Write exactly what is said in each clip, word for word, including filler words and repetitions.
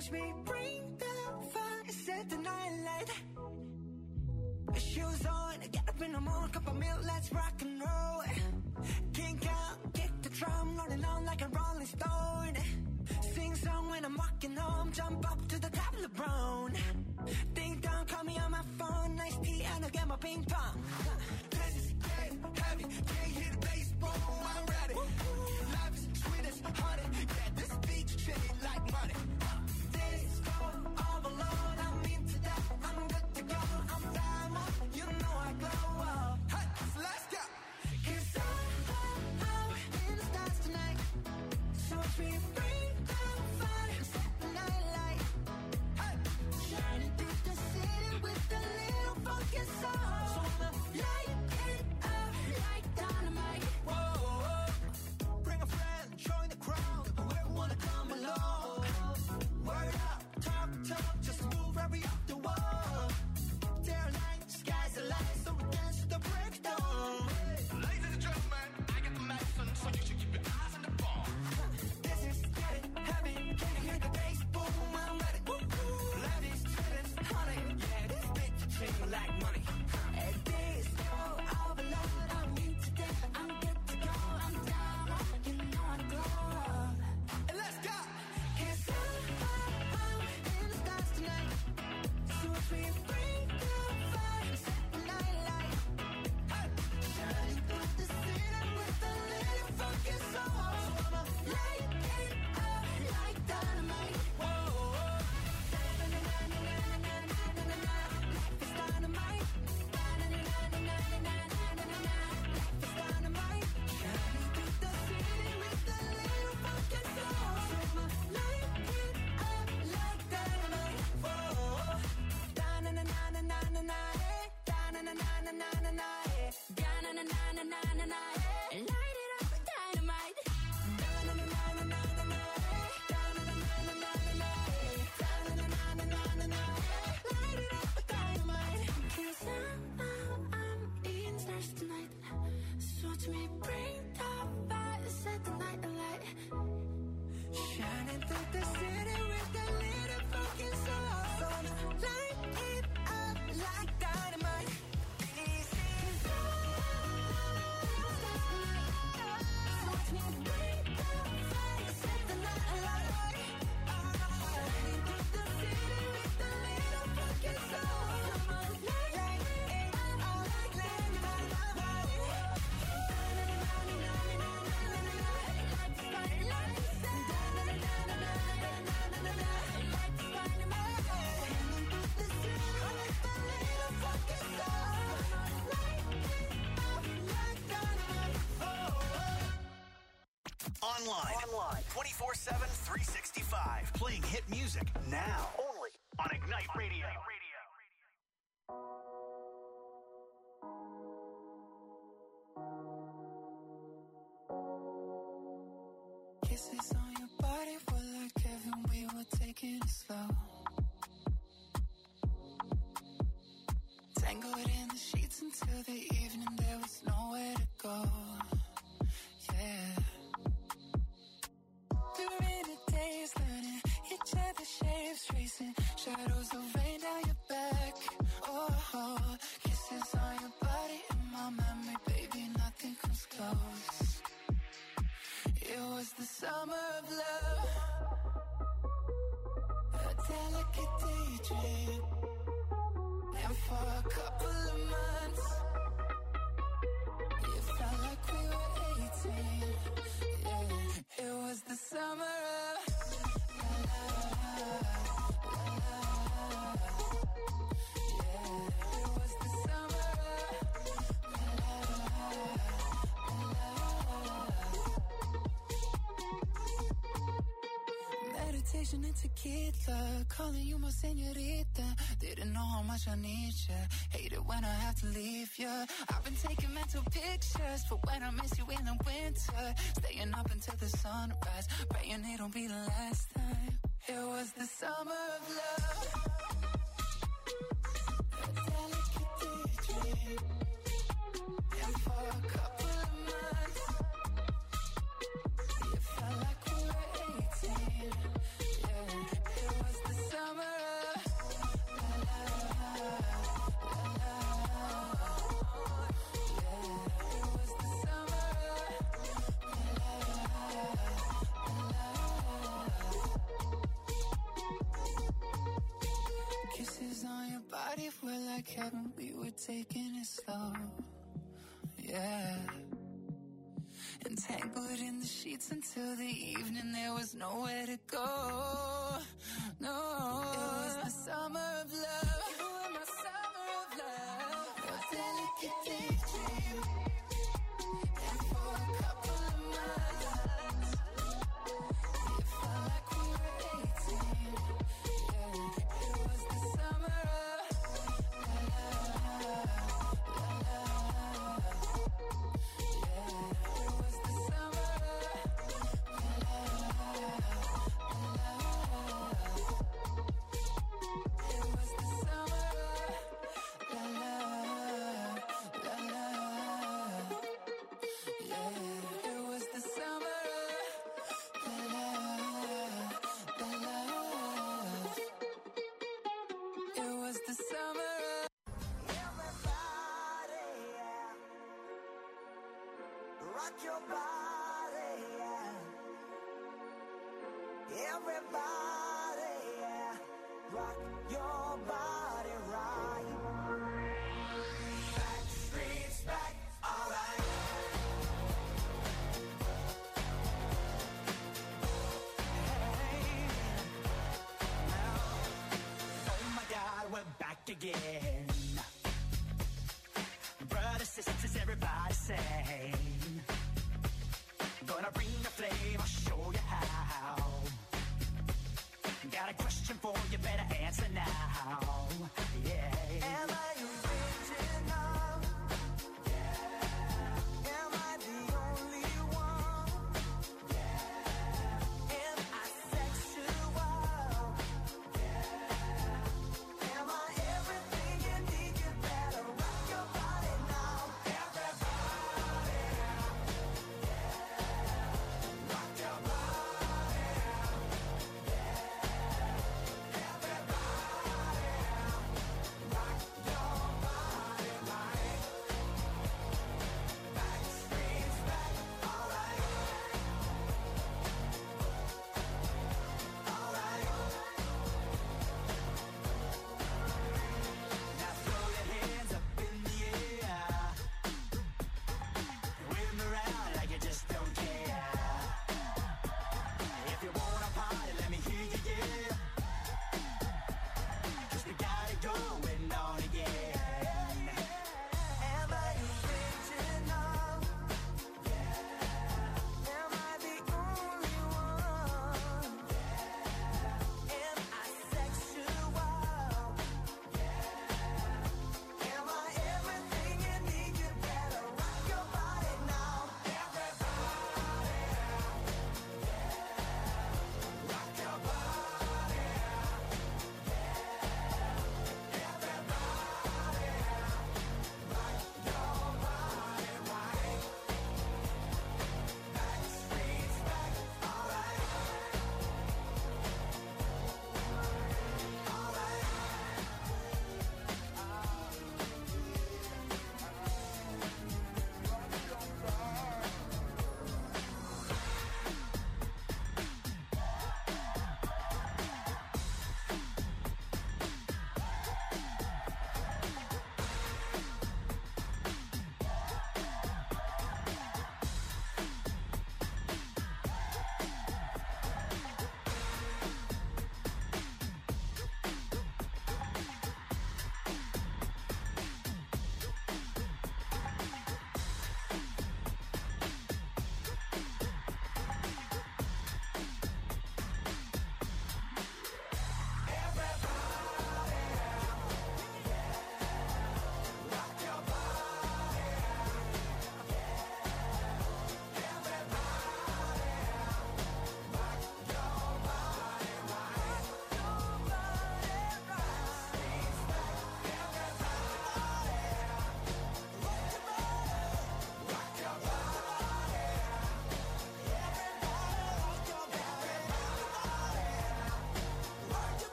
watch me bring the fire, set the night light. Shoes on, get up in the morning, cup of milk, let's rock and roll. Kink out, kick the drum, rolling on like a rolling stone. Sing song when I'm walking home, jump up to the top of the brown. Ding dong, call me on my phone, nice tea and I'll get my ping pong. This is getting heavy, can't hear the bass, boom, I'm ready. Life is sweet as honey, yeah, this beat shit like money. This go all alone, I'm into that, I'm good to go, I'm down, you know I glow up. Hey, so let's go. Cause I'm, I'm in the stars tonight, so watch me bring the fire, set the night light. Hey, shining through the city with a little funky soul. So I'ma light it up like dynamite. Whoa, whoa. Bring a friend, join the crowd, whoever wanna come along. Word up, talk, talk, just move right up the wall. They're like, sky's the light, so we dance to the breakdown. Ladies and gentlemen, I got the medicine, so you should keep your eyes on the ball. This is getting heavy, can you hear the bass, boom, I'm ready. Life is sweet as honey, yeah, this bitch treat me like money. And this go overload, I'm into that, I'm good to go, I'm down, you know I glow. And let's go! Cause I'm, I'm in the stars tonight, so watch me bring the fire, set the night light. Hey, shining through the city with a little funky soul. So I'ma light it up like dynamite. Whoa, whoa. Na-na-na-na-na-na-na-na-na-na. Life is dynamite. Na-na-na-na-na-na-na-na-na-na. Life is dynamite. Shining through the city with a little funky soul. So I'ma light it up like dynamite. Whoa, da-na-na-na-na-na-na-na. Da-na-na-na-na-na-na. Da-na-na-na-na-na-na. Light it up with dynamite. Da-na-na-na-na-na-na. Da-na-na-na-na-na-na. Da-na-na-na-na-na-na. Light it up with dynamite. 'Cause I'm, I'm, I'm in stars tonight. So watch me bring the fire, set the night alight. Shining through the city with a little fucking soul. So I'ma light it up like dynamite. This is so watch me bring the fire, set the night alight. Shining through the city with a little fucking soul. So I'ma light it up like dynamite. Online. Online. twenty-four seven, three sixty-five. Playing hit music now. Only on Ignite Radio. Kisses on your body were like heaven, we were taking it slow. Tangled in the sheets until the evening, there was nowhere to go. Yeah. We were in a daze, learning each other's shapes, tracing shadows of rain down your back. Oh, oh, kisses on your body in my memory, baby, nothing comes close. It was the summer of love, a delicate daydream, and for a couple of months, it felt like we were eighteen. Yeah, it was the summer of la, la, la, la, yeah, it was the summer of la, la, la, la. Meditation and tequila, calling you my señorita. Didn't know how much I need you. Hate it when I have to leave you. I've been taking mental pictures for when I miss you in the winter. Staying up until the sunrise, praying it'll be the last time. It was the summer of love, a delicate daydream, and for a couple of months, it felt like we were eighteen. Yeah, it was on your body, we're like heaven, we were taking it slow. Yeah. Entangled in the sheets until the evening, there was nowhere to go. No, it was the summer of love. You were my summer of love. A delicate daydream. And for a couple of months, it felt like we were eighteen. Yeah, it was the summer of love. La, la, yeah, it was the summer of love. It was the summer of la la la la. Yeah, it was the summer of la la la la. It was the summer of Everybody, yeah. Rock your body, yeah. Everybody, yeah. Rock your body right. Back streets back, alright. Hey, now, oh my God, we're back again. Brothers, sisters, everybody say, gonna bring the flame, I'll show you how. Got a question for you, better answer now. Yeah. Am I original? Yeah. Am I the only one? Yeah. Am I sexual? Yeah. Am I everything you need? You better rock your body now. Everybody, yeah. Rock your body. Everybody, rock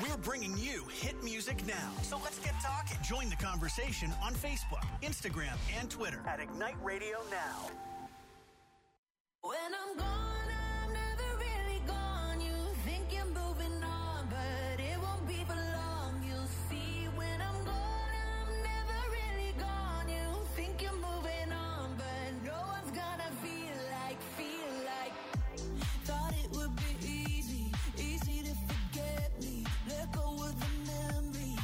We're bringing you hit music now. So let's get talking. Join the conversation on Facebook, Instagram, and Twitter at Ignite Radio Now. When I'm gone, I'm never really gone. You think you're moving on, but it won't be for long. You'll see when I'm gone, I'm never really gone. You think you're moving on, but no one's gonna feel like, feel like. Thought it would be easy, easy to forget me. Let go of the memories.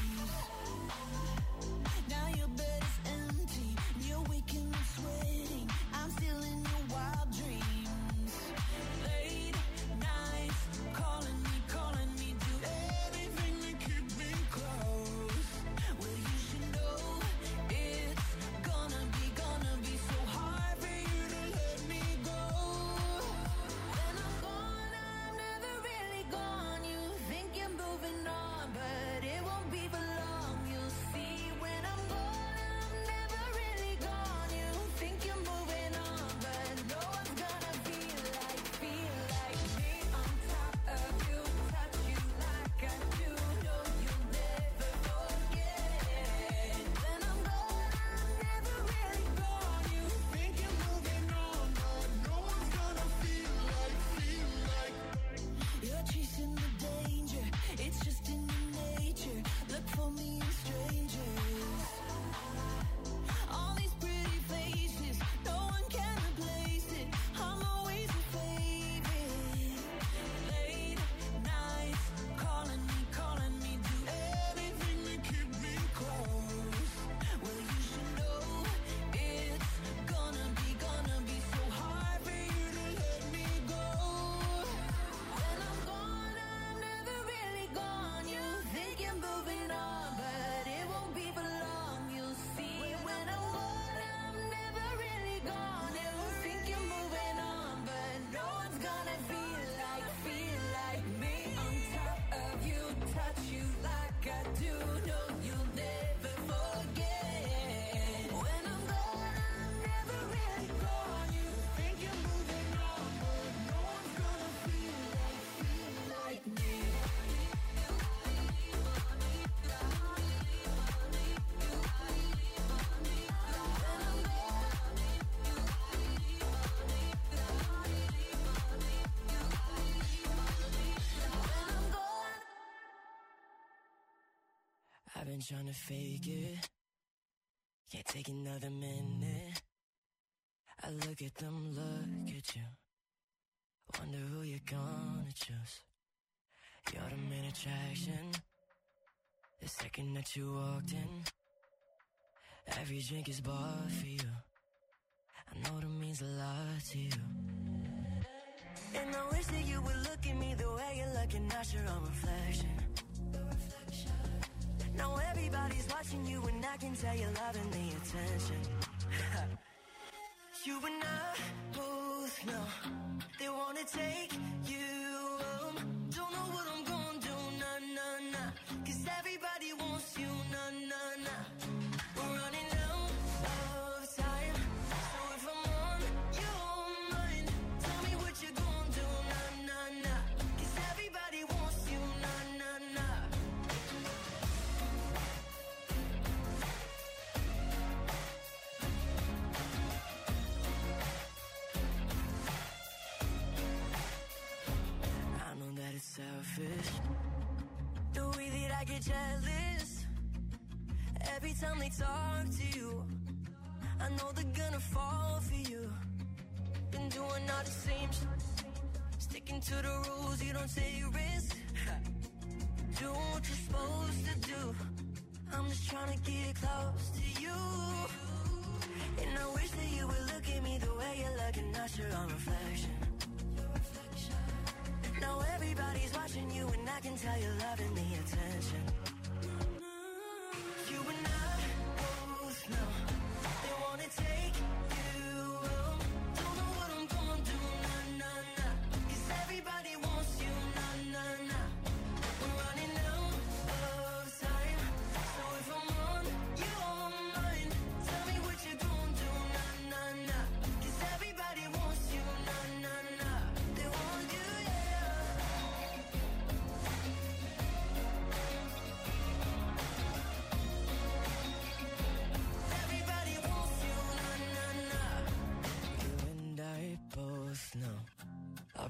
Now your bed is empty, you're waking up sweating. I'm still in your wild dreams. Late nights, calling me, calling me, do everything to keep me close. Well, you should know it's gonna be, gonna be so hard for you to let me go. When I'm gone, I'm never really gone. You think you're moving on, but it won't be for long. You'll see when I'm gone, I'm never really gone. You think you're moving on, but no one's gonna feel like, feel like me on top of you, touch you like I do. No, you'll never forget. When I'm gone, I'm never really gone. You think you're moving on, but no one's gonna feel like, feel like. You're chasing the danger, it's just in your nature. Look for me in strangers. All these pretty faces, no one can replace it. I'm always your favorite. Late nights, calling me, calling me, do everything to keep me close. Well, you should know it's gonna be, gonna be so hard for you to let me go. When I'm gone, I'm never really gone. You think you're moving on, but it won't be for long. You'll see when I'm gone, I'm never really gone. You think you're moving on, but no one's gonna feel like, feel like me on top of you, touch you like I do. No, you'll never forget. When I'm gone, I'm never really gone. You think you're moving on, but no one's gonna feel like, feel like me. I've been trying to fake it, can't take another minute. I look at them, look at you, wonder who you're gonna choose. You're the main attraction, the second that you walked in. Every drink is bought for you, I know that means a lot to you. And I wish that you would look at me the way you're looking at your own reflection. Now everybody's watching you and I can tell you're loving the attention. You and I both know they wanna take you home. Don't know what I'm gonna do, nah, nah, nah. Cause everybody wants you, nah, nah, nah. We're running out of time, so if I'm on your mind, tell me what you're gonna do, nah, nah, nah. Cause everybody wants you, nah, nah, nah. I know that it's selfish, the way that I get jealous every time they talk to you. I know they're gonna fall for you. Been doing all the same shit, sticking to the rules, you don't take risks. Do what you're supposed to do. I'm just trying to get close to you. And I wish that you would look at me the way you're looking at your own reflection. Now everybody's watching you and I can tell you're loving the attention. You and I both know they wanna take you home. Don't know what I'm gonna do, nah, nah, nah. Cause everybody wants you, nah, nah, nah. We're running out of time, so if I'm on your mind, tell me what you're gonna do, nah, nah, nah. Cause everybody wants you, nah, nah, nah. They want you, yeah.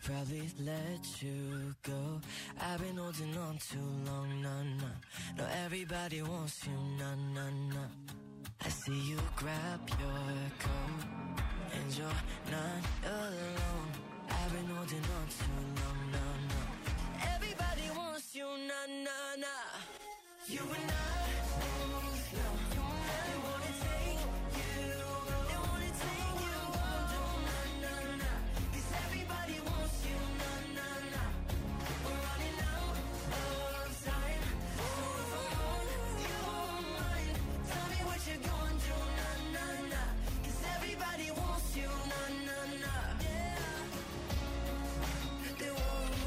probably let you go. I've been holding on too long, nah, nah. No, everybody wants you, nah, nah, nah. I see you grab your coat and you're not alone. I've been holding on too long, nah, nah. Everybody wants you, nah, nah, nah. You and I both know they wanna take you, they wanna take you on, nah, nah, nah. 'Cause everybody wants you, nah, nah, nah. We're running out of time, so if I'm on your mind, tell me what you're gonna do, nah, nah, nah. 'Cause everybody wants you, nah, nah, nah. Yeah, they want you.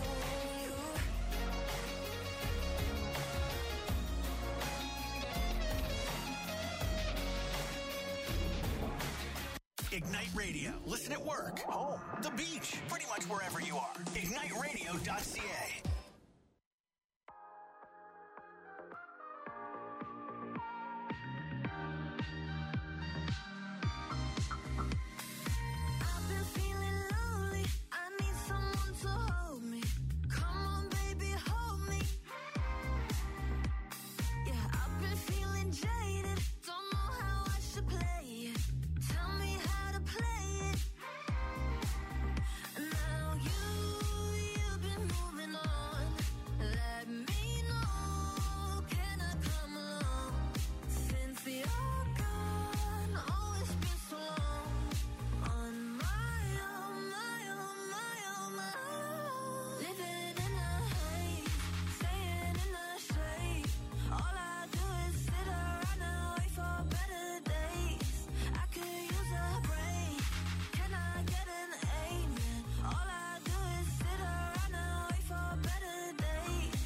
Ignite Radio. Listen at work, home, the beach, pretty much wherever you are. ignite radio dot c a. I've been feeling lonely. I need someone to hold me. Come on, baby, hold me. Yeah, I've been feeling jaded. Don't know how I should play it. Tell me how to play it. Now you, you've been moving on. Let me know, can I come along? Since you're gone, oh, it's been so long. On my own, my own, my own, my own. Living in a haze, staying in the shade. All I do is sit around and wait for better days. I could use a break. Can I get an amen? All I do is sit around and wait for better days.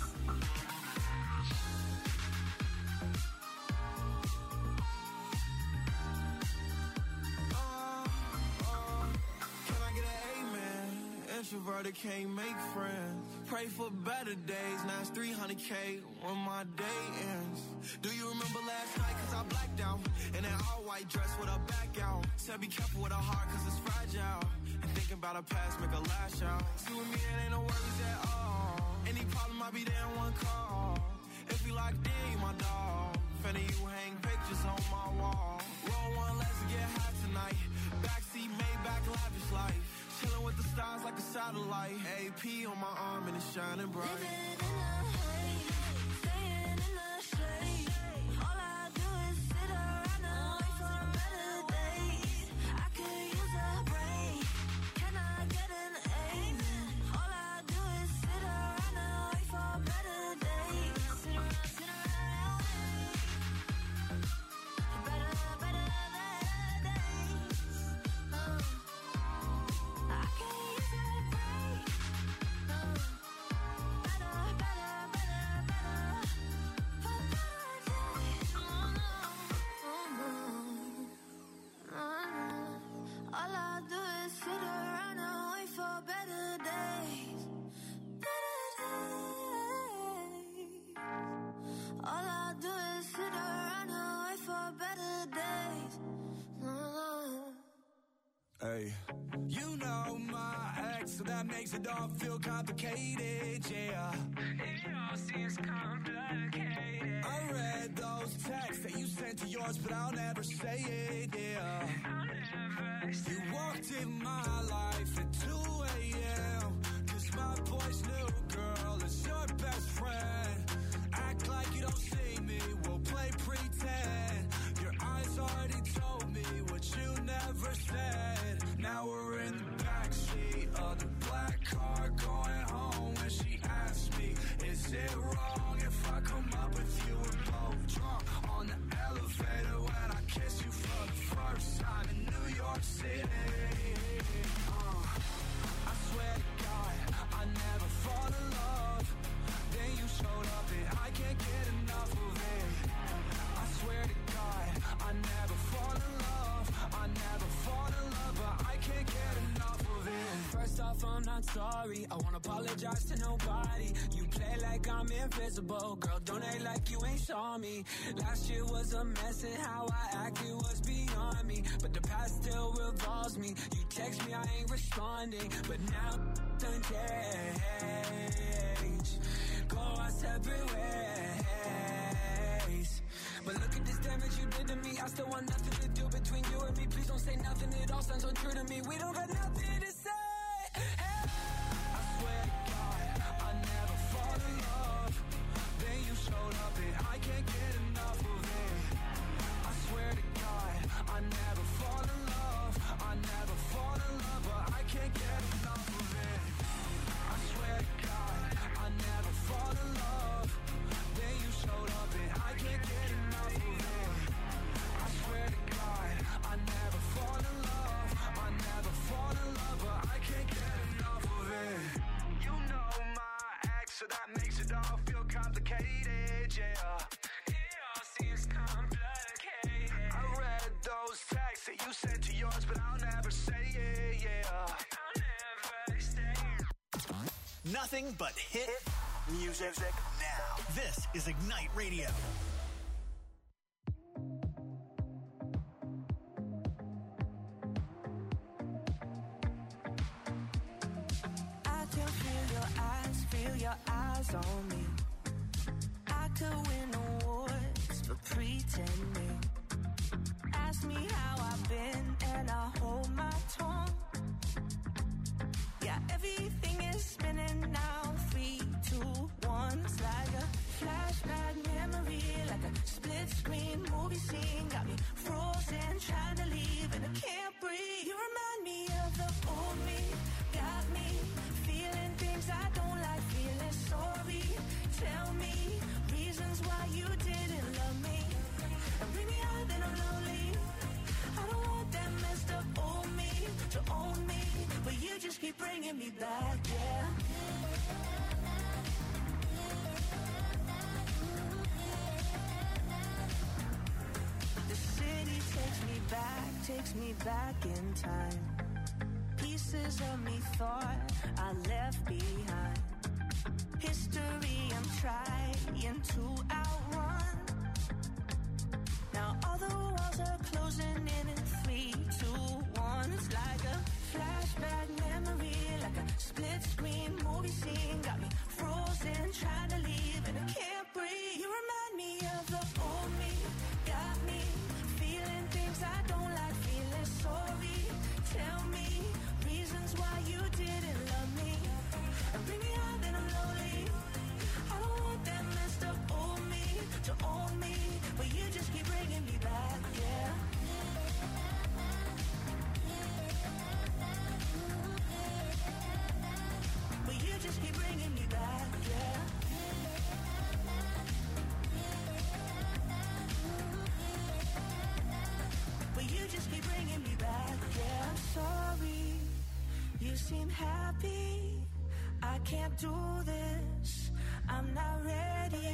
Can I get an amen? Introverted can't make friends. Pray for better days. Now it's three hundred K when my day ends. Do you remember last night? Cause I blacked out in an all white dress with a back out. Said be careful with a heart cause it's fragile. And thinking about a past make a lash out. See with me it ain't no worries at all. Any problem I'll be there in one call. If you locked in, you my dog. Finna you hang pictures on my wall. Roll one, let's get high tonight. Backseat, Maybach, lavish life. Chilling with the stars like a satellite. A P on my arm and it's shining bright. Living in a haze, staying in the shade. All I do is sit around and wait for better days. I could use a break. Can I get an amen? All I do is sit around and wait for better days. Sit around, sit around and wait. Better, better, better days. Uh, I could use a break. Uh, better, better, better, better. For better days. Oh, no. Oh, no. Uh, all I do is sit around and wait for better days. Better days. All I do is sit around and wait for better days. Uh, Hey, you know my ex, so that makes it all feel complicated, yeah. It all seems complicated. I read those texts that you sent to yours, but I'll never say it, yeah. I'll never say You walked in my life at two a.m. Cause my boy's new girl is your best friend. Act like you don't see me, we'll play pretend. Your eyes already told me what you never said. Now we're in the backseat of the black car going home. When she asked me, is it wrong if I come up with you? We're both drunk on the elevator when I kiss you for the first time in New York City. Uh, I swear to God, I never fall in love. Then you showed up and I can't get enough of it. I swear to God, I never fall in love. I never fall in off, I'm not sorry. I won't apologize to nobody. You play like I'm invisible. Girl, don't act like you ain't saw me. Last year was a mess and how I acted was beyond me. But the past still revolves me. You text me, I ain't responding. But now done change. Go our separate ways. But look at this damage you did to me. I still want nothing to do between you and me. Please don't say nothing, it all sounds untrue to me. We don't got nothing to say. Hey. I swear to God, I never fall in love. Then you showed up and I can't get enough of it. I swear to God, I never fall in love. I never fall in love, but I can't get enough of it. I swear to God, I never fall in love. Then you showed up and I can't get enough of it. I swear to God, I never fall in love. I never fall in love, but I can't get enough of it. You know my ex, so that makes it all feel complicated, yeah. It all seems complicated. I read those texts that you sent to yours, but I'll never say it, yeah. I'll never say it. Nothing but hit music now. This is Ignite Radio. I can feel your eyes, feel your eyes on me. I could win awards for pretending. Ask me how I've been and I hold my tongue. Yeah, everything is spinning now. Three, two, one. It's like a flashback memory, like a split screen movie scene. Got me frozen, trying to leave and I can't breathe. You remind me of the old me. Got me feeling things I don't like, feeling sorry. Tell me reasons why you didn't love me. And bring me out, then I'm lonely. I don't want that messed up old me to own me, but you just keep bringing me back, yeah. The city takes me back, takes me back in time. Pieces of me thought I left behind. History I'm trying to outrun. Now all the walls are closing in in three, two, one. It's like a flashback memory, like a split screen movie scene. Got me frozen, trying to leave and I can't breathe. You remind me of the old me. Got me feeling things I don't like, feeling sorry. Tell me reasons why you didn't love me. And bring me out, then I'm lonely. I don't want that messed up old me to own me, but you just keep bringing me back, yeah. But you just keep bringing me back, yeah. But you just keep bringing me back, yeah. I'm sorry, you seem happy. I can't do this, I'm not ready.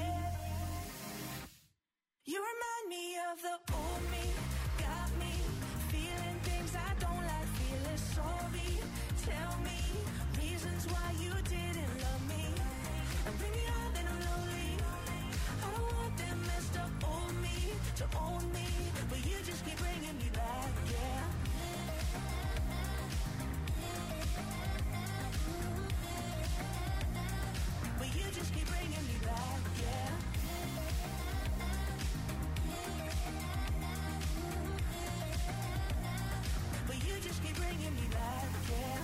You remind me of the old me. Got me feeling things I don't like, feeling sorry. Tell me reasons why you didn't love me. And bring me out, then I'm lonely. I don't want that messed up old me to own me, but you just keep bringing me back, yeah. But you just keep bringing me back, yeah. But you just keep bringing me back, yeah.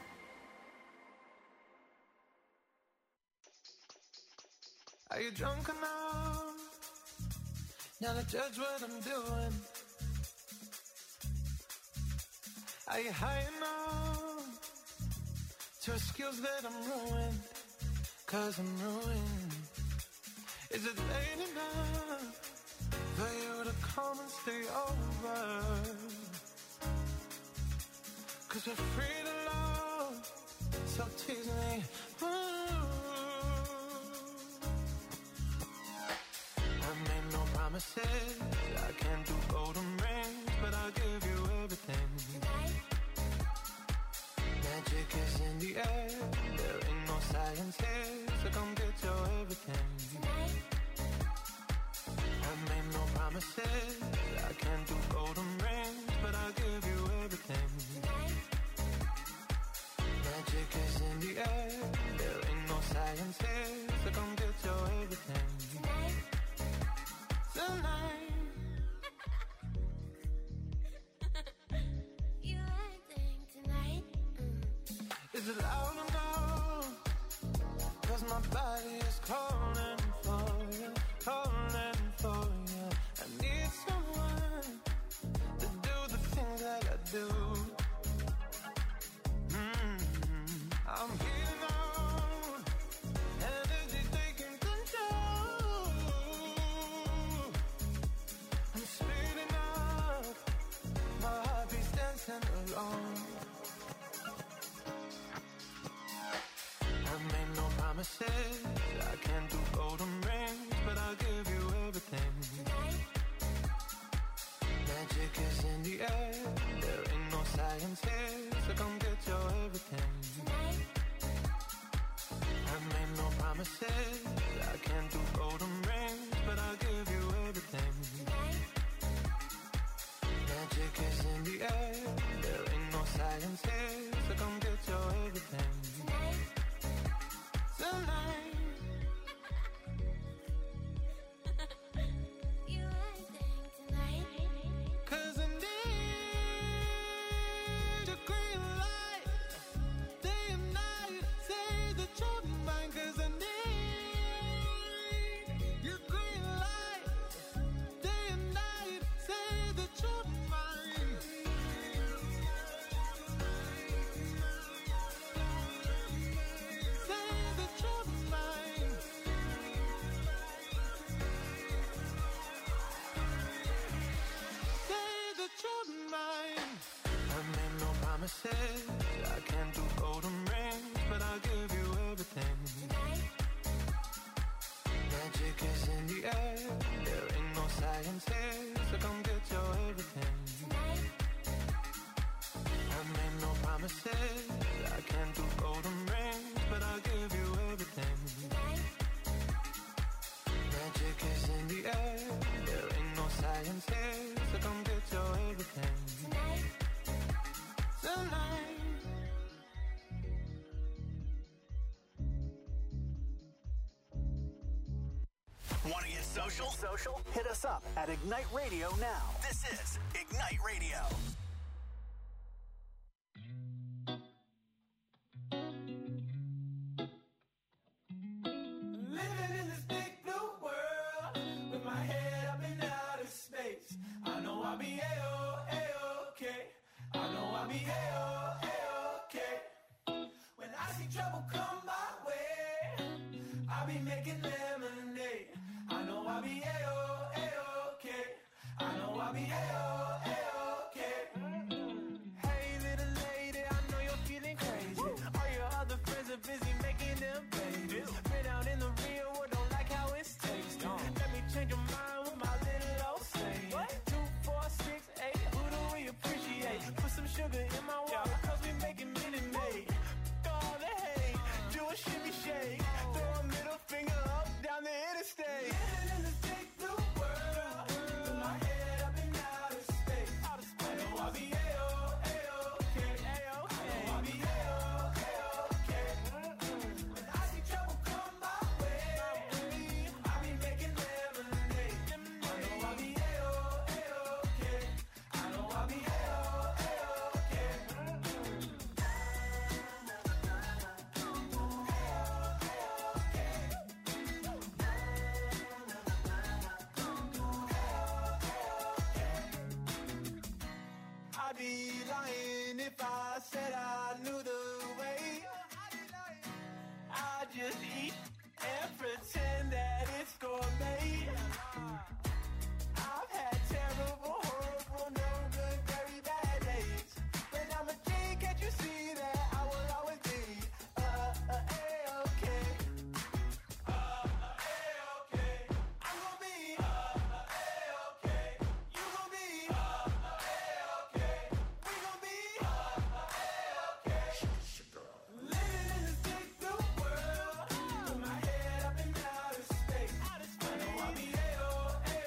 Are you drunk enough now to judge what I'm doing? Are you high enough to excuse that I'm ruined? Cause I'm ruined. Is it late enough for you to come and stay over? Cause we're free to love, so tease me. Ooh. I made no promises, I can't do golden rings, but I'll give you everything. Magic is in the Is it loud enough? Cause my body is calling for you, calling for you. I need someone to do the things that I do. Mm-hmm. I'm getting on, energy taking control. I'm speeding up, my heartbeat's dancing along. I made no promises, I can't do golden rings, but I'll give you everything. Tonight. Magic is in the air, there ain't no science here, so come get your everything. Tonight. I made no promises, I can't do golden rings, but I'll give you everything. Tonight. Magic is in the air, there ain't no science here, so come get your everything. Tonight. Tonight. You everything tonight. Cause I need your green light, day and night, say that you're mine. Cause I need your green light, day and night, say that you're mine. Say that you're mine. Say that you're mine. I made no promises, I can't do golden rings, but I'll give you everything. Tonight. Magic is in the air, there ain't no science here, so come get your everything. Tonight. I made no promises, I can't do golden rings, but I'll give you everything. Tonight. Magic is in the air, there ain't no science here, so come get your everything. Tonight. Tonight. Want to get social? Social? Hit us up at Ignite Radio now. This is Ignite Radio. Living in this big blue world, with my head up in outer space. I know I'll be A-O, A-okay. I know I'll be A-O, A-okay. When I see trouble come my way, I'll be making lemonade. I know I'll be A-O, A-okay. I know I'll be A-O, A-okay. Hey little lady, I know you're feeling crazy. All your other friends are busy making them babies. Been out in the real world, don't like how it's tasting. Let me change your mind with my little old saying. Two, four, six, eight, who do we appreciate? Put some sugar in my water, cause we making Minute Maid. All the hate, do a shimmy shake. Throw a middle finger up down the interstate. Living in this big blue world, with my head up in outer space. I know I'll be A-O, A-okay. I know I'll be A-O, A-okay. When I see trouble come my way, I'll be making lemonade. I know I'll be A-O, A-okay. I know I'll be A-O, A-okay. I'd be lying if I said I knew the way. I just eat and pretend that it's gourmet. I've had terrible, horrible, no good, very bad days. But I'm a G, can't you see that I will always be uh, uh, A-okay. Uh, uh, A-okay. I'm gonna be uh, uh, A-okay. You gonna be uh, uh, A-okay. We gonna be uh, uh, A-okay. Living in this big blue world, with my head up in outer space. I know I'll be A-O, A-okay.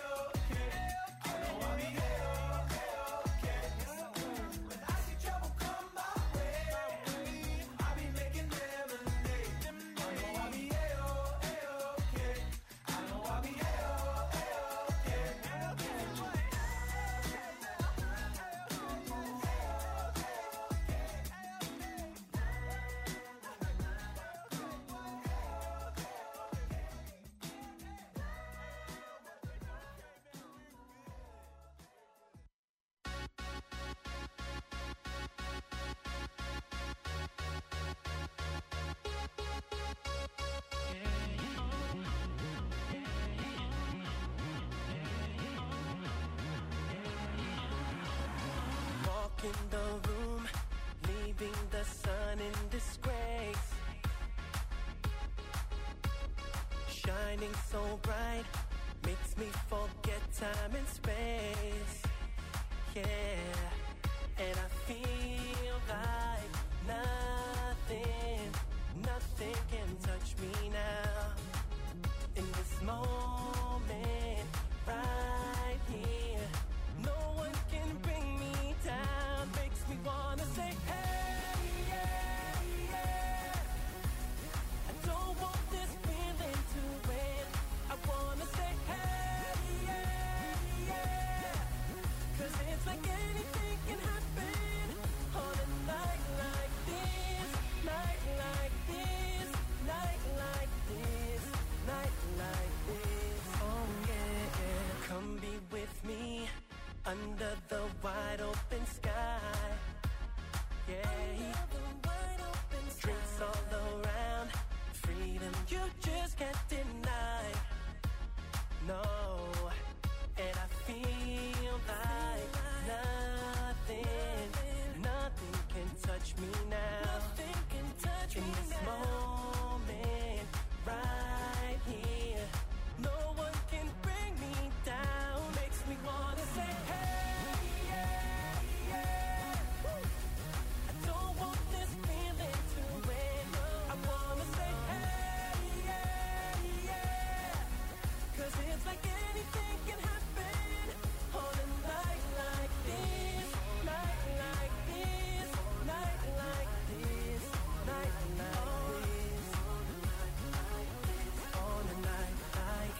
in the room, leaving the sun in disgrace. Shining so bright, makes me forget time and space. Yeah, and I feel like nothing, nothing can touch me now. In this moment, right here, no one can bring me down. Makes me wanna say, hey, yeah, yeah. I don't want this feeling to end. I wanna say, hey, yeah, yeah. Cause it's like anything can happen on a night like this, night like this, night like this, night like this. Oh yeah, yeah. Come be with me under the wide open sky. Yeah, drinks all around, freedom you just can't deny. No, and I feel like nothing, nothing can touch me now. Nothing can touch me now. In this moment, right here, no one can bring me down. Makes me wanna say, hey, yeah, yeah. I don't want this feeling to end. I wanna say, hey, yeah, yeah. Cause it's like anything can happen on a night like this, night like this, night like this, night like this, on a night like,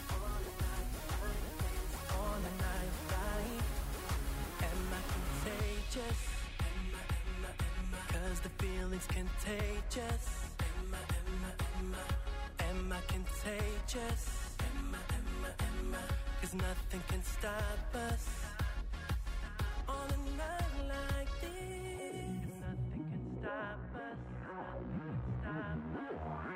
on a night like. Am I contagious? Am I, am I, am I? Cause the feeling's contagious. Am I, am I, am I? Am I contagious? Am I, am I, am I? Cause nothing can stop us on a night like this. Nothing can stop us. Stop us.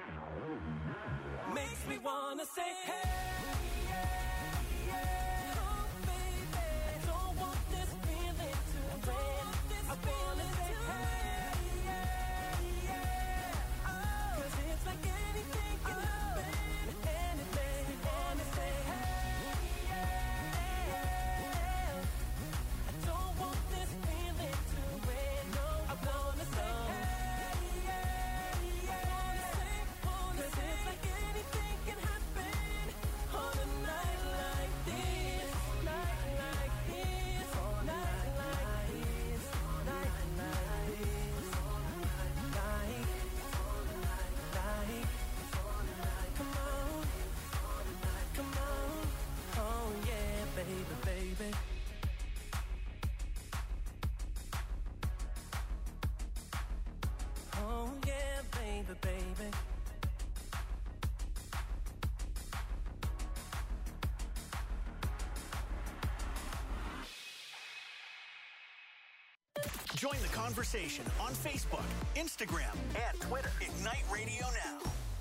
Makes me wanna say, hey, yeah, yeah. Oh, baby, I don't want this feeling to end. I wanna say, hey, yeah, yeah. Oh, cause it's like anything can happen. And it makes me wanna say, hey, yeah, yeah. I don't want this feeling to end. No, I wanna say, hey, yeah, yeah. Cause it's like anything can happen on a night like this, night like this, night like this, night like this, like, like, come on, come on, oh yeah, baby, baby. Oh yeah, baby, baby. Join the conversation on Facebook, Instagram, and Twitter. Ignite Radio Now.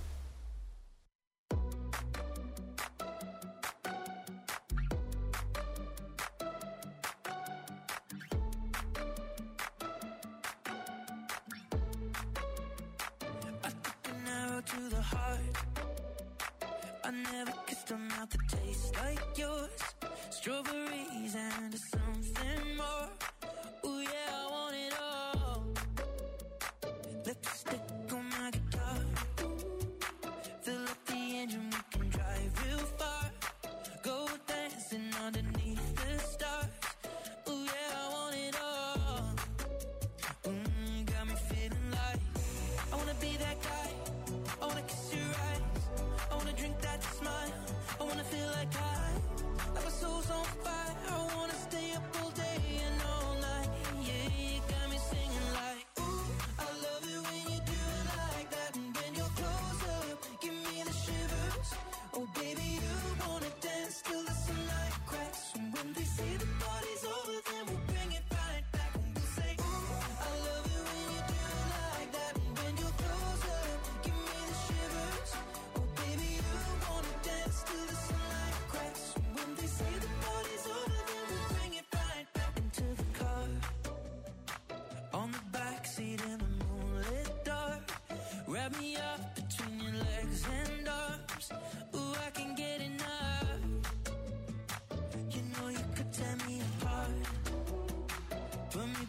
I took an arrow to the heart. I never kissed a mouth that tastes like yours. Strawberries and something more. Ooh yeah, I want it all. Lipstick on my guitar. Fill up the engine, we can drive real far. Go dancing underneath the stars. Ooh yeah, I want it all. Mm, got me feeling like I wanna be that guy. I wanna kiss your eyes. I wanna drink that smile. I wanna feel like I, like my soul's on fire. I wanna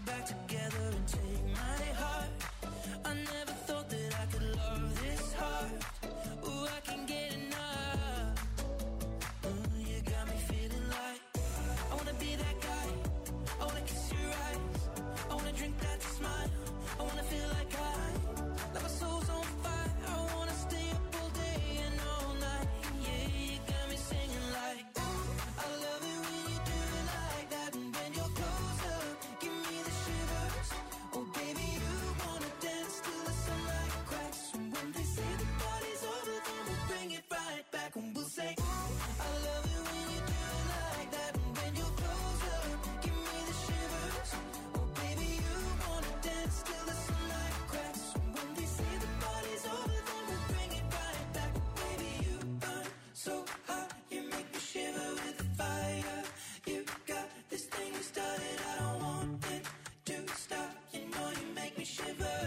back together and take my heart. I never thought that I could love this hard. Ooh, I can get enough. Ooh, you got me feeling like I wanna be that guy. I wanna kiss your eyes. I wanna drink that smile. I wanna feel like I, like my soul's on fire. I wanna stay up all day and all night. Yeah, you got me singing like, ooh, I love it when you do it like that. And when you're close up, give me the shivers. Oh baby, you wanna dance till the sunlight cracks. And when they say the party's over, then we'll bring it right back. And we'll say, ooh, I love it when you do it like that. And when you're close up, give me the shivers. Oh baby, you wanna dance till the sunlight cracks. And when they say the party's over, then we'll bring it right back. Baby, you burn so hot, you make me shiver with the fire. You got this thing you started, I don't want it to stop. You know you make me shiver.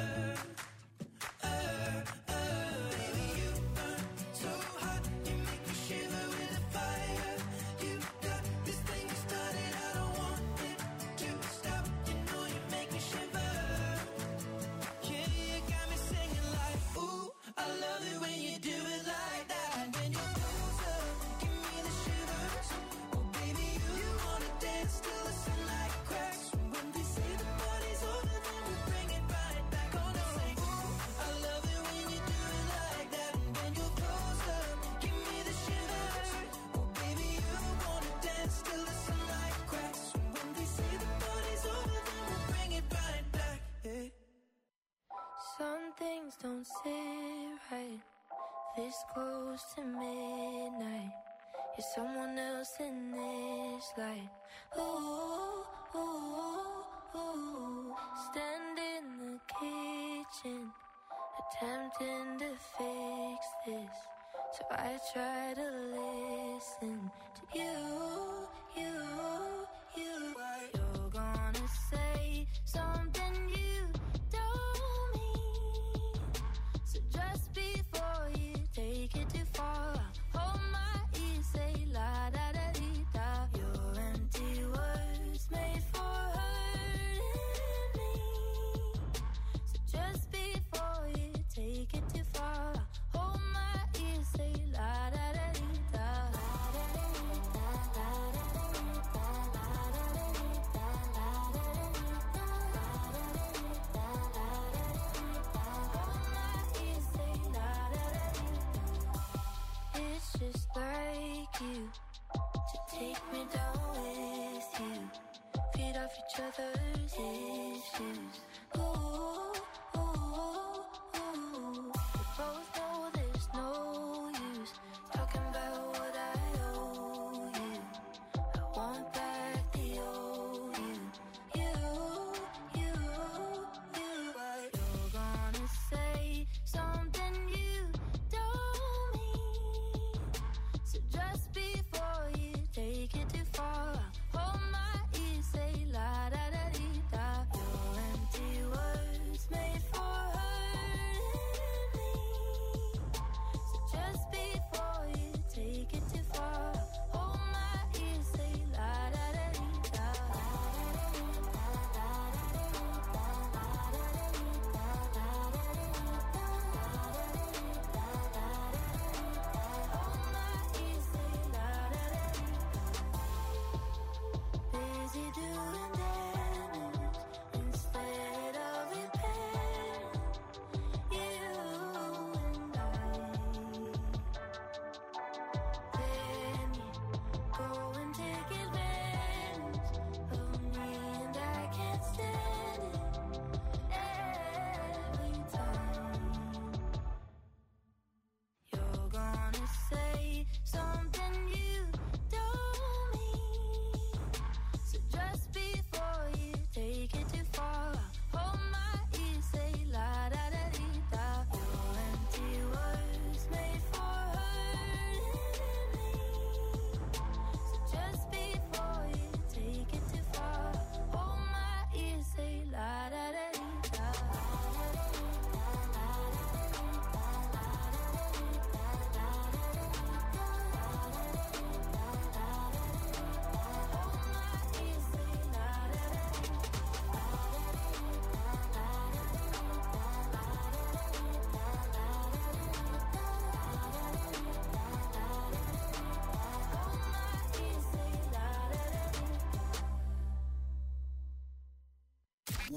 Uh, uh, baby, you burn so hot, you make me shiver with the fire. You got this thing you started, I don't want it to stop. You know you make me shiver. Yeah, you got me singing like, ooh, I love it when you do it like that. And when you're closer, give me the shivers. Oh baby, you wanna dance till the sunlight cracks. And when they say the party's over, then we bring it right back. Oh no, say, ooh, I love it when you do it like that. And when you're closer, give me the shivers. Oh baby, you wanna dance till the sunlight cracks. And when they say the party's over, then we'll bring it right back. Yeah. Some things don't sit right this close to midnight. You're someone else in this light. Ooh, ooh, ooh. Stand in the kitchen, attempting to fix this. So I try to listen to you, you, you. You're gonna say something you don't mean. So just before you take it too far, hold my ear, say la da da dee da. Your empty words made for hurting me. So just before you take it too far, hold my ear, say la da da dee da.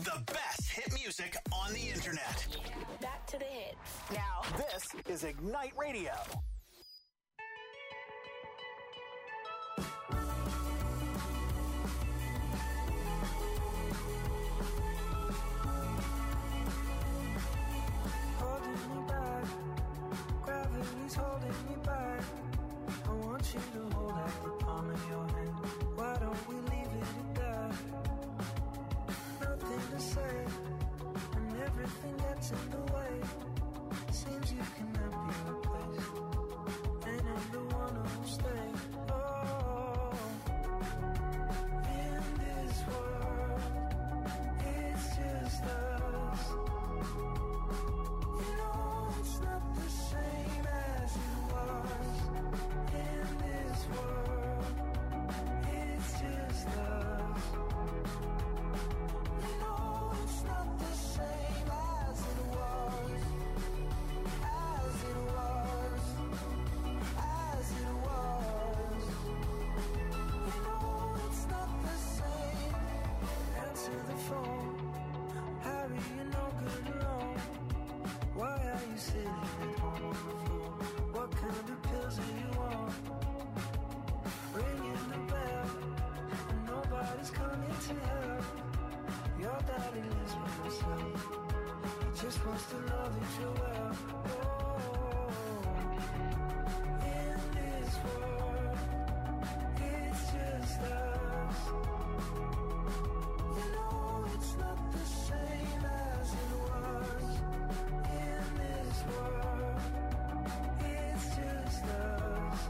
The best hit music on the internet. Back to the hits. Now, this is Ignite Radio. Holding me back, gravity's holding me back. I want you to hold out the palm of your hand. Why don't we leave it at that? Nothing to say, and everything gets in the way. Seems you cannot be replaced, and I'm the one who'll stay. Oh, in this world, it's just us. You know it's not the same as it was. In this world, it's just us. You know it's not the same as it was. As it was. As it was. You know it's not the same. Answer the phone. Harry, you're no good alone. Why are you sitting at home on the floor? What kind of pills are you on? Ringing the bell, and nobody's coming to help. Your daddy lives by himself. He just wants to know that you're well. Oh, in this world, it's just us. You know it's not the same as it was. In this world, it's just us.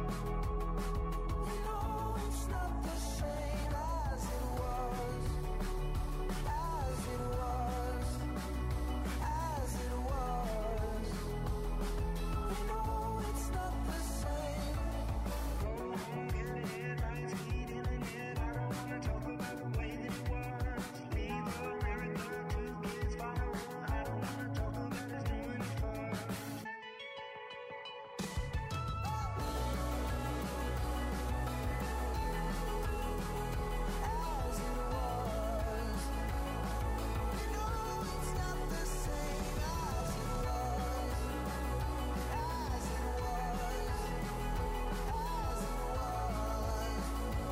You know it's not the same as it was. As it was. As it was. You know it's not the same. Go home, get the headlights, heat in the net. I don't wanna talk about the way that it was. Leave America, two kids follow. I don't wanna talk about us doing it first. As it was. You know it's not the same as it was. As it was. As it was.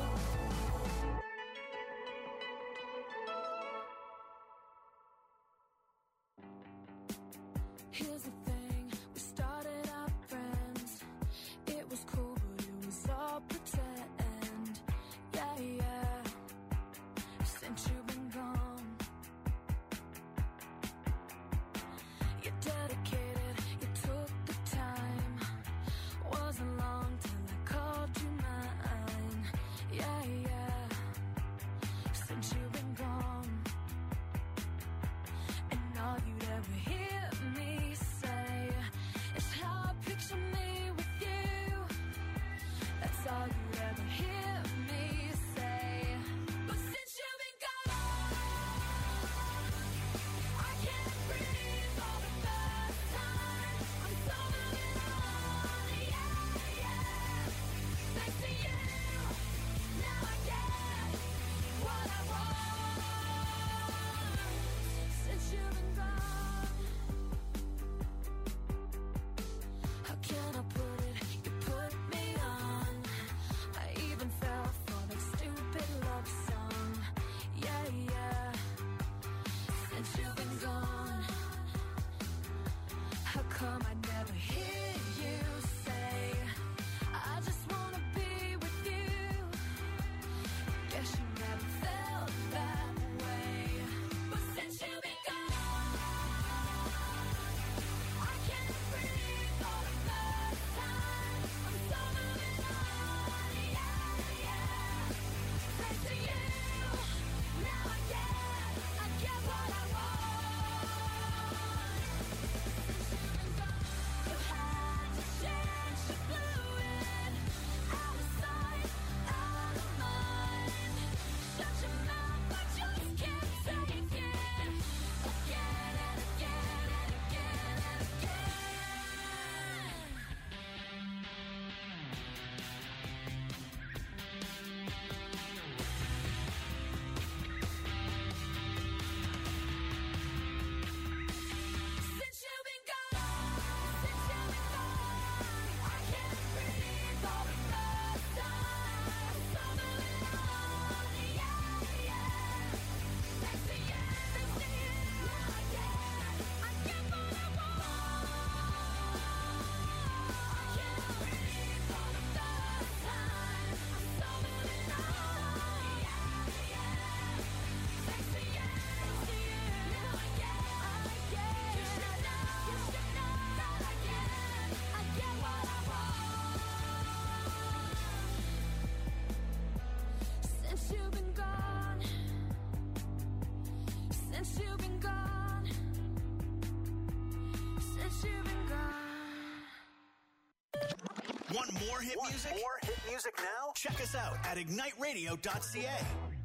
Here's the thing, we started out friends. It was cool, but it was all pretend. Yeah, yeah. Since you've been gone, you're dedicated, you took the time. Wasn't long till I called you mine. Yeah, yeah. Since you've been gone, and all you'd ever hear me say is how I picture me with you. That's all you ever hear me say. But since you've been gone, I can't breathe for the first time. Want more hit Want music? more hit music now? Check us out at ignite radio dot c a.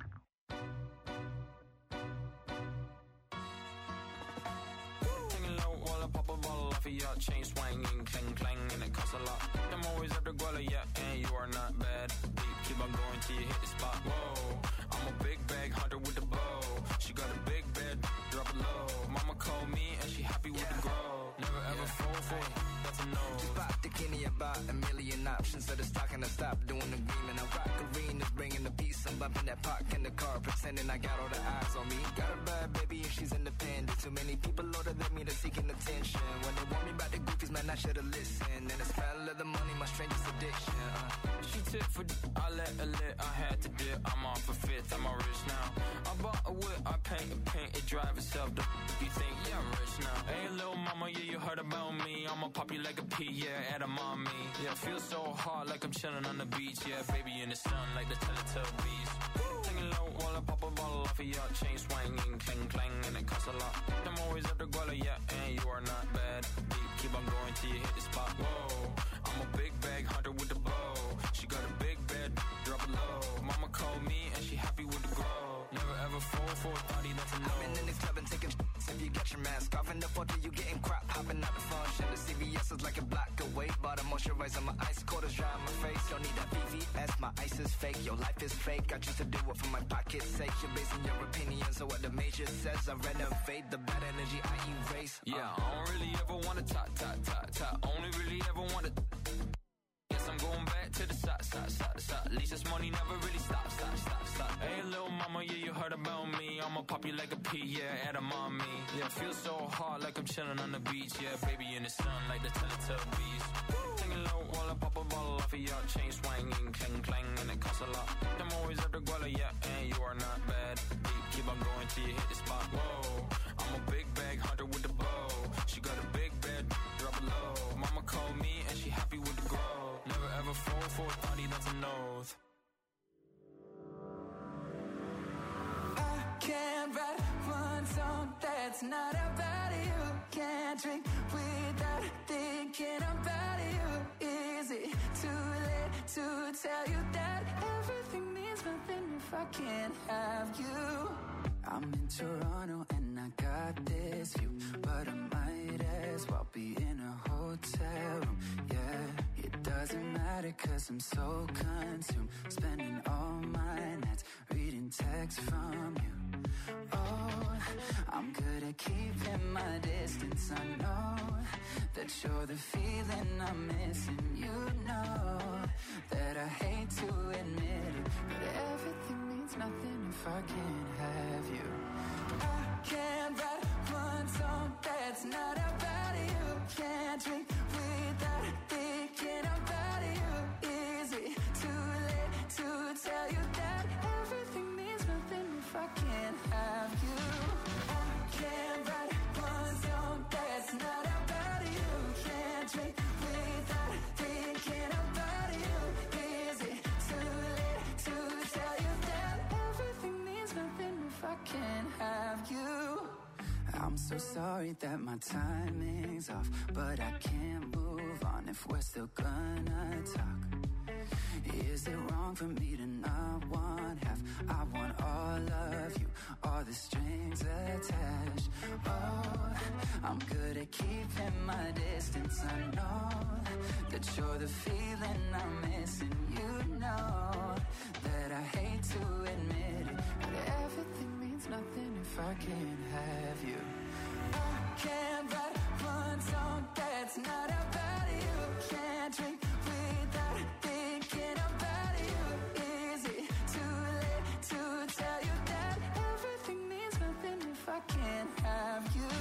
Taking low while I pop a bottle off of your chain swinging, clang clang, and it costs a lot. I'm always after Guala, yeah, and you are not bad. Deep, keep on going till you hit the spot. Whoa, I'm a big bag hunter with the bow. She got a big bed, drop it low. Mama called me and she happy with the grow. Never ever yeah. fall for it, that's a no. Just bought the Kenny about a million options. So the stock and I stopped doing the green. And I rock arenas, bringing the peace. I'm bumping that park in the car, pretending I got all the eyes on me. Got a bad baby and she's independent. Too many people older than me, they're seeking attention. When they want me about the goofies, man, I should've listened. And the smell of the money, my strangest addiction. Uh. She tip for d- I let her lit, I had to dip. I'm off a fifth, I'm all rich now. I bought a whip, I paint a paint, it drive itself. The f- you think, yeah, I'm rich now. Hey, little mama, yeah, you heard about me. I'ma pop you like a pea, yeah, at a mommy. Yeah, feel so hard like I'm chilling on the beach. Yeah, baby in the sun like the Teletubbies. Singing low while I pop a bottle off of your chain swinging, clang clang, and it costs a lot. I'm always after Guala, yeah, and you are not bad. Deep, keep on going till you hit the spot. Whoa, I'm a big bag hunter with the bow. She got a big bed, drop it low. Mama called me and she happy with the grow. Never ever fall for a thotty, that's a no. I've been in this club and taking sh**s. If you got your mask off in the photo, you getting crap. Hopping out the function. The C V S is like a block away. Bought a moisturizer, my ice cold is dry on my face. Don't need that V V S, my ice is fake. Your life is fake, I choose to do it for my pocket's sake. You're basing your opinions on what the major says. I renovate the bad energy I erase. Yeah, uh. I don't really ever wanna top, top, top, top. Only really ever wanna. Yes, I'm going back to the side, side, side, side. At least this money never really stops, stop, stop, stop. Hey, little mama, yeah, you heard about me. I'ma pop you like a pea, yeah, at a mommy. Yeah, feel so hard like I'm chilling on the beach. Yeah, baby in the sun like the Teletubbies. Singing low while I pop a bottle off of your chain swinging, clang clang, and it costs a lot. I'm always after Guala, yeah, and you are not bad. Deep, keep on going till you hit the spot. Whoa, I'm a big bag hunter with the bow. She got a big bed, drop it low. Mama called me and she happy with the grow. Never ever fall for a thotty, that's a nose. I can't write one song that's not about you. Can't drink without thinking about you. Is it too late to tell you that everything means nothing if I can't have you? I'm in Toronto and I got this view, but I might as well be in a hotel room. Yeah, it doesn't matter cause I'm so consumed, spending all my nights reading texts from you. Oh, I'm good at keeping my distance. I know that you're the feeling I'm missing. You know that I hate to admit it, but everything means nothing if I can't have you. I can't write one song that's not about you. Can't drink without thinking about you. Is it too late to tell you that everything means nothing if I can't have you? I can't write one song that's not about you. Can't drink without thinking about you. Is it too late to tell you that everything means nothing if I can't have you? I'm so sorry that my timing's off, but I can't move on if we're still gonna talk. Is it wrong for me to not want half? I want all of you, all the strings attached. Oh, I'm good at keeping my distance. I know that you're the feeling I'm missing. You know that I hate to admit it, but everything means nothing if I can't have you. I can't write one song that's not about you. Can't drink without thinking about you. Is it too late to tell you that everything means nothing if I can't have you?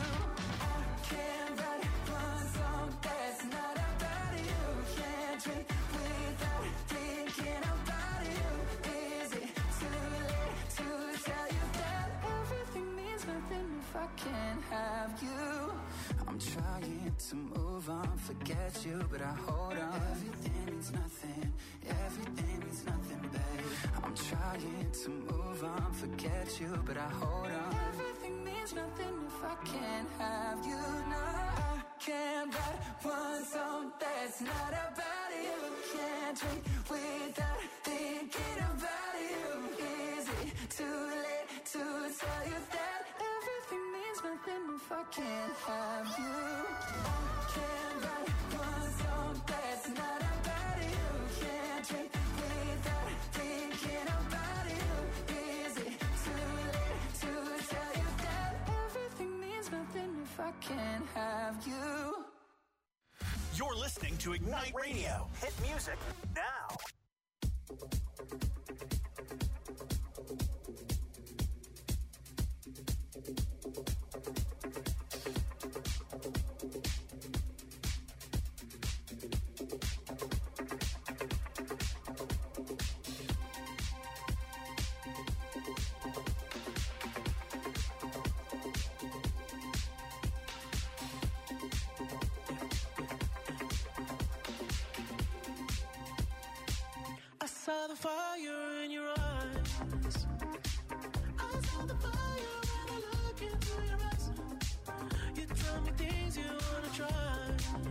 I can't write one song that's not about you. Can't drink without thinking about you. Is it too late to tell you that everything means nothing if I can't have you? I'm trying to move on, forget you, but I hold on. Everything means nothing, everything means nothing, babe. I'm trying to move on, forget you, but I hold on. Everything means nothing if I can't have you. No, I can't write one song that's not about you. Can't drink without thinking about you. Is it too late to tell you that everything means nothing if I can't have you? I can't write one song that's not about you. Can't drink without thinking about you. Is it too late to tell you that everything means nothing if I can't have you? You're listening to Ignite Radio. Hit music now. I saw the fire in your eyes. I saw the fire when I look into your eyes. You tell me things you wanna try.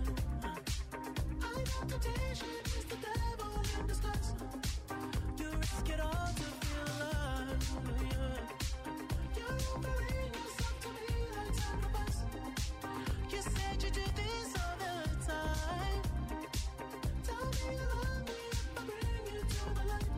I know temptation is the devil in disguise. You risk it all to feel alive. Yeah. You're offering yourself to me like sacrifice. You said you do this all the time. Tell me you love me if I bring you to the light.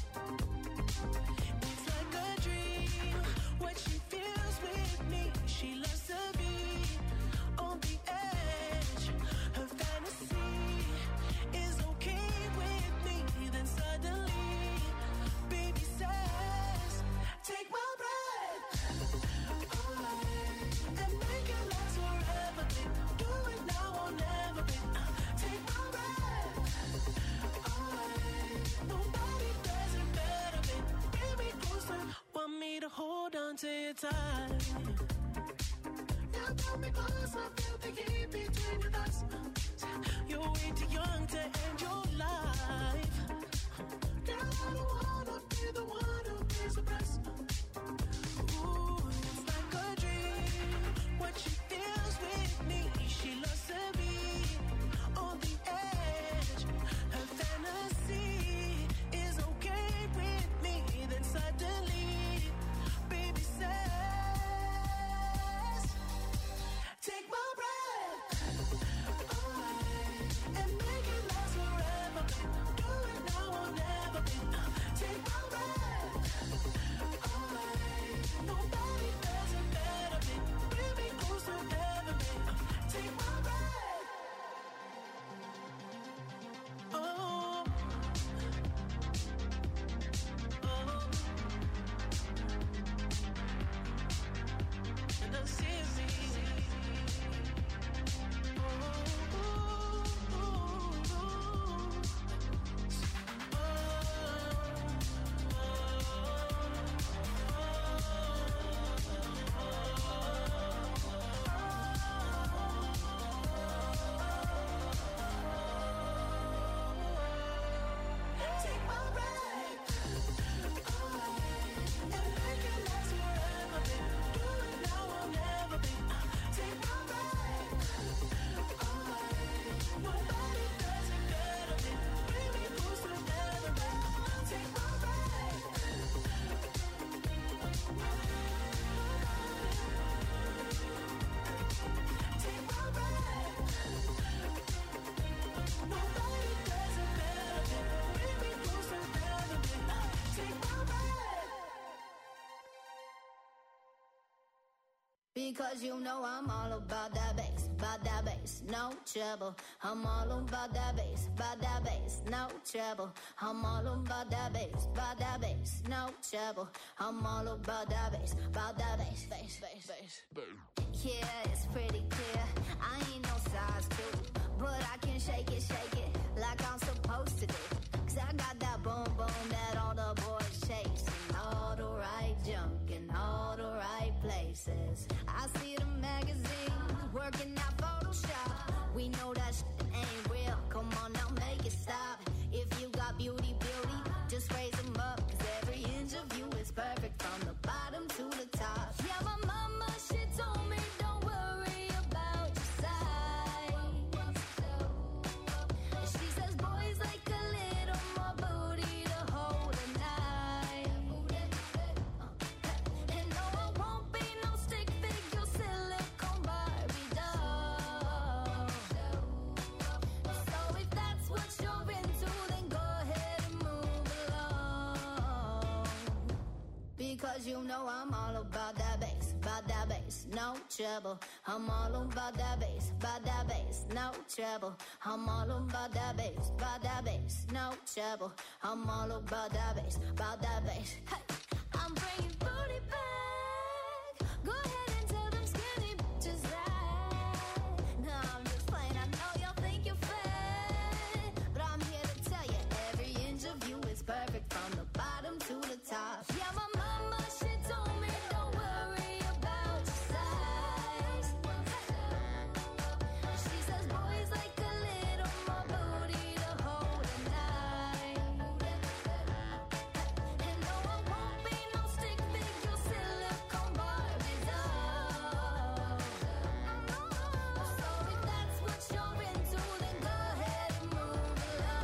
It's like a dream, what she feels with me. She loves to be on the edge. Her fantasy is okay with me. Then suddenly, baby says, take my breath away and make it last forever, babe. Do it now or never, babe. Take my breath away. Nobody does it better, babe. Bring me closer. Want me to hold on to your tight. Yeah, pull me closer. Feel the heat between your thighs. You're way too young to end your life. Girl, I don't wanna be the one who pays the price. Ooh, it's like a dream. What she feels with me. She loves to be on the edge. Her fantasy is okay with me. Then suddenly, baby says, take my breath away and make it last forever, babe. Do it now or never, babe. Take my breath away. Nobody does it better, babe. Bring me closer, never, babe. Take my breath. Oh, oh, and I see me. Oh, oh, oh, take my breath away and make it last forever, babe. Do it now or never, babe. Take my breath away. Nobody does it better, babe. Bring me closer, never, babe. Take my breath. Take my breath. Nobody does it better, babe. Bring me closer, never, babe. Take my breath. Because you know I'm all about that bass, about that bass, no trouble. I'm all about that bass, about that bass, no trouble. I'm all about that bass, about that bass, no trouble. I'm all about that bass, about that bass, bass, bass, bass. Yeah, it's pretty clear. I ain't no size two, but I can shake it, shake it like I'm supposed to do. Cause I got that boom boom that all the boys chase, and all the right junk in all the right places. I see the magazines working out Photoshop. We know that shit ain't real. Come on now, make it stop. If you got beauty, beauty, just raise them up. Cause every inch of you is perfect from the bottom to the top. Yeah, my mama, she told me don't worry about your size. Because you know I'm all about that bass, about that bass, no trouble. I'm all about that bass, about that bass, no trouble. I'm all about that bass, about that bass, no trouble. I'm all about that bass, about that bass. Hey, I'm bringing booty back. Go ahead and tell them skinny bitches that. No, I'm just playing. I know y'all think you're fat, but I'm here to tell you every inch of you is perfect from the bottom to the top. Yeah, my mama, she told me don't worry about your size. She says boys like a little more booty to hold at night. And no, I won't be no stick figure silicone Barbies. So if that's what you're into, then go ahead and move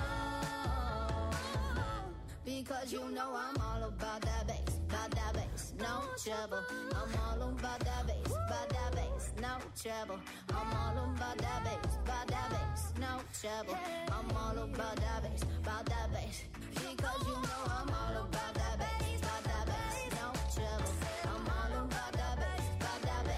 along. Because you know I'm all about that bass, about that bass, no trouble. I'm all about that bass, about that bass, no trouble. I'm all about that bass, about that bass, no trouble. I'm all about that bass.